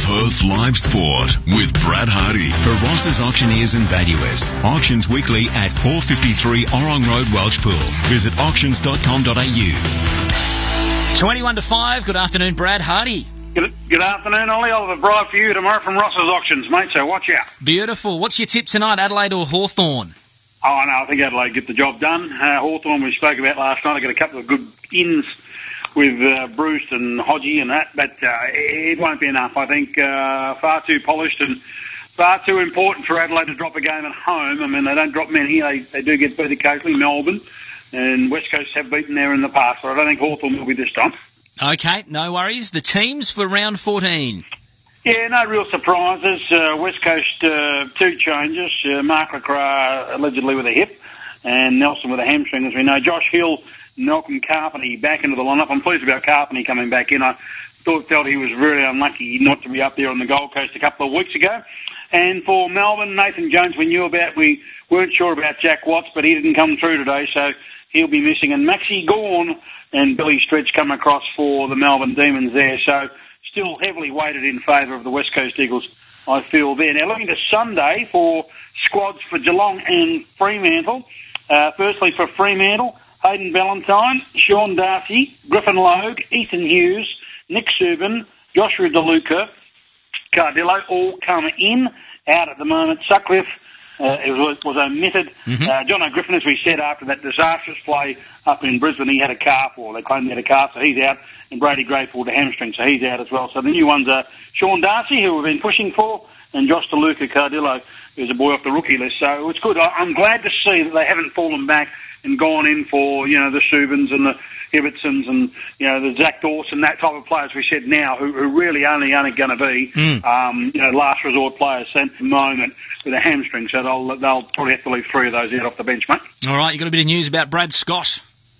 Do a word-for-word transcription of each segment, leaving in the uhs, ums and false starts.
Perth Live Sport with Brad Hardy for Ross's Auctioneers and Valuers. Auctions weekly at four fifty-three Orong Road, Welshpool. Visit auctions dot com dot a u. twenty-one to five. Good afternoon, Brad Hardy. Good, good afternoon, Ollie. I'll have a bribe for you tomorrow from Ross's Auctions, mate, so watch out. Beautiful. What's your tip tonight, Adelaide or Hawthorn? Oh, no, I think Adelaide get the job done. Uh, Hawthorn, we spoke about last night. I got a couple of good ins with uh, Bruce and Hodgie and that, but uh, it won't be enough. I think uh, far too polished and far too important for Adelaide to drop a game at home. I mean, they don't drop many. They, they do get beat occasionally. Melbourne and West Coast have beaten there in the past, so I don't think Hawthorn will be this time. Okay, no worries. The teams for round fourteen. Yeah, no real surprises. Uh, West Coast, uh, two changes. Uh, Mark LeCras allegedly with a hip and Nelson with a hamstring, as we know. Josh Hill, Malcolm Carpenter back into the lineup. I'm pleased about Carpenter coming back in. I thought felt he was really unlucky not to be up there on the Gold Coast a couple of weeks ago. And for Melbourne, Nathan Jones, we knew about. We weren't sure about Jack Watts, but he didn't come through today, so he'll be missing. And Maxi Gawn and Billy Stretch come across for the Melbourne Demons there. So still heavily weighted in favour of the West Coast Eagles, I feel there. Now looking to Sunday for squads for Geelong and Fremantle. Uh, firstly for Fremantle, Hayden Ballantyne, Sean Darcy, Griffin Logue, Ethan Hughes, Nick Subin, Joshua DeLuca, Cardillo all come in. Out at the moment, Sutcliffe uh, it was, was omitted. Mm-hmm. Uh, John O'Griffin, as we said, after that disastrous play up in Brisbane, he had a calf, or they claimed he had a calf, so he's out. And Brady Gray pulled a hamstring, so he's out as well. So the new ones are Sean Darcy, who we've been pushing for, and Josh DeLuca Cardillo, who's a boy off the rookie list. So it's good. I'm glad to see that they haven't fallen back and gone in for, you know, the Subins and the Ibbetsons and, you know, the Zach Dawson, that type of players we said now, who, who really only only going to be, mm. um, you know, last resort players at the moment with a hamstring. So they'll they'll probably have to leave three of those out off the bench, mate. All right, you got a bit of news about Brad Scott.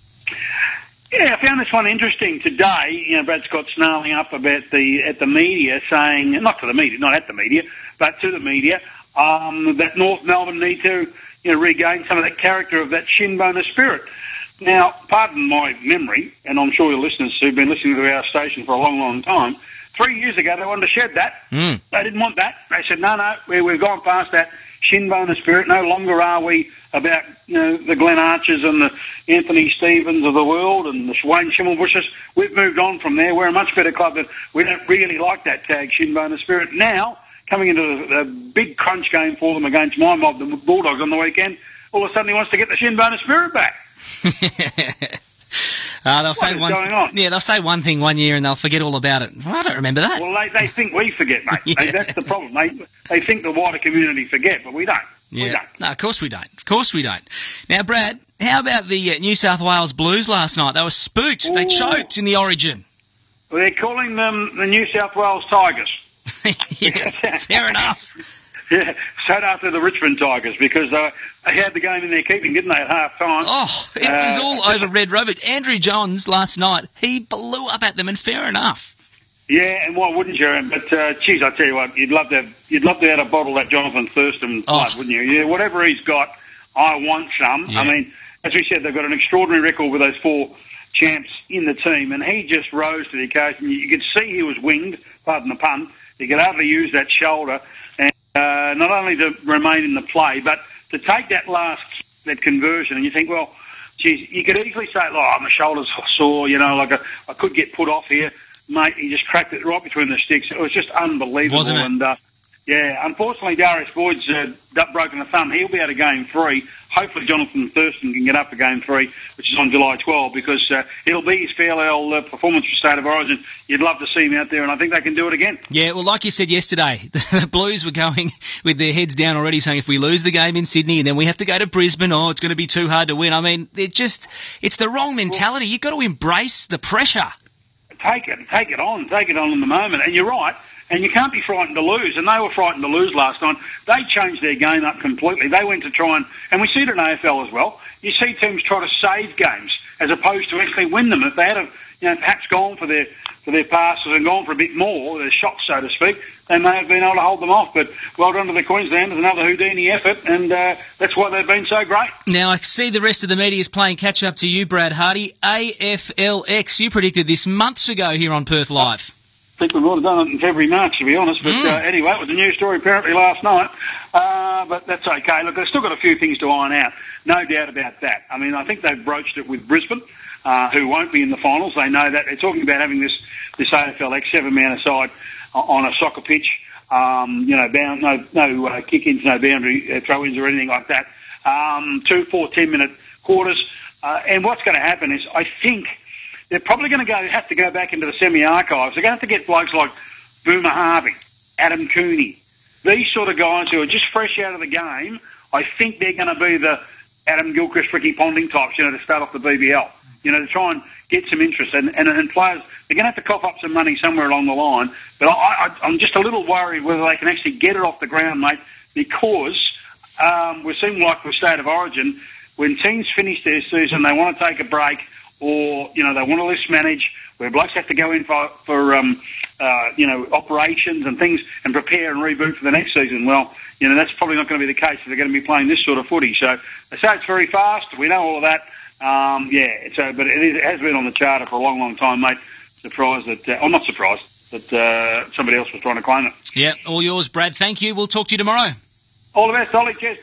Yeah, I found this one interesting today. You know, Brad Scott snarling up about the at the media, saying, not to the media, not at the media, but to the media, um, that North Melbourne need to, you know, regain some of that character of that shinboner spirit. Now, pardon my memory, and I'm sure your listeners who've been listening to our station for a long, long time, three years ago they wanted to shed that. Mm. They didn't want that. They said, no, no, we, we've gone past that shinboner spirit. No longer are we about, you know, the Glenn Archers and the Anthony Stevens of the world and the Wayne Schimmelbushes. We've moved on from there. We're a much better club. That we don't really like that tag, shinboner spirit. Now, coming into a, a big crunch game for them against my mob, the Bulldogs, on the weekend, all of a sudden he wants to get the shinboner spirit back. uh, they'll what say is one, going on? Yeah, they'll say one thing one year and they'll forget all about it. Well, I don't remember that. Well, they, they think we forget, mate. yeah. they, that's the problem. They they think the wider community forget, but we don't. Yeah. We don't. No, of course we don't. Of course we don't. Now, Brad, how about the uh, New South Wales Blues last night? They were spooked. Ooh. They choked in the Origin. Well, they're calling them the New South Wales Tigers. yeah, fair enough. Yeah, straight after the Richmond Tigers, because uh, they had the game in their keeping, didn't they, at half-time? Oh, it uh, was all over Red Rover. Andrew Johns last night, he blew up at them, and fair enough. Yeah, and why wouldn't you? But, uh, geez, I tell you what, you'd love to have, you'd love to have a bottle that Jonathan Thurston blood, oh. wouldn't you? Yeah, whatever he's got, I want some. Yeah. I mean, as we said, they've got an extraordinary record with those four champs in the team, and he just rose to the occasion. You, you could see he was winged, pardon the pun. He could hardly use that shoulder. Uh, not only to remain in the play, but to take that last, that conversion, and you think, well, geez, you could easily say, oh, my shoulder's sore, you know, like a, I could get put off here. Mate, he just cracked it right between the sticks. It was just unbelievable. Wasn't it? And, uh, yeah, unfortunately, Darius Boyd's uh, broken a thumb. He'll be out of game three. Hopefully, Jonathan Thurston can get up for game three, which is on July twelfth, because uh, it'll be his farewell uh, performance for State of Origin. You'd love to see him out there, and I think they can do it again. Yeah, well, like you said yesterday, the Blues were going with their heads down already, saying if we lose the game in Sydney and then we have to go to Brisbane, oh, it's going to be too hard to win. I mean, they're just, it's the wrong mentality. You've got to embrace the pressure. Take it, take it on, take it on in the moment. And you're right. And you can't be frightened to lose. And they were frightened to lose last night. They changed their game up completely. They went to try and, and we see it in A F L as well. You see teams try to save games as opposed to actually win them. If they had, a, you know, perhaps gone for their for their passes and gone for a bit more, their shots, so to speak, they may have been able to hold them off. But well done to the Queenslanders, another Houdini effort, and uh, that's why they've been so great. Now, I see the rest of the media is playing catch-up to you, Brad Hardy. A F L X, you predicted this months ago here on Perth Live. think we might have done it in February, March, to be honest. But Mm. uh, anyway, it was a news story apparently last night. Uh, but that's okay. Look, they've still got a few things to iron out. No doubt about that. I mean, I think they've broached it with Brisbane, uh, who won't be in the finals. They know that. They're talking about having this, this A F L X seven-man aside on a soccer pitch. Um, you know, bound, no, no uh, kick-ins, no boundary uh, throw-ins or anything like that. Um, two, four, ten-minute quarters. Uh, and what's going to happen is, I think they're probably going to go have to go back into the semi-archives. They're going to have to get blokes like Boomer Harvey, Adam Cooney, these sort of guys who are just fresh out of the game. I think they're going to be the Adam Gilchrist, Ricky Ponding types, you know, to start off the B B L, you know, to try and get some interest. And, and, and players, they're going to have to cough up some money somewhere along the line. But I, I, I'm just a little worried whether they can actually get it off the ground, mate, because um, we're seeing like with State of Origin, when teams finish their season, they want to take a break, or, you know, they want to list manage, where blokes have to go in for, for um, uh, you know, operations and things and prepare and reboot for the next season. Well, you know, that's probably not going to be the case if they're going to be playing this sort of footy. So they say it's very fast. We know all of that. Um, yeah, it's a, but it, is, it has been on the charter for a long, long time, mate. Surprised that, uh, I'm not surprised that uh, somebody else was trying to claim it. Yeah, all yours, Brad. Thank you. We'll talk to you tomorrow. All the best, Ollie. Cheers.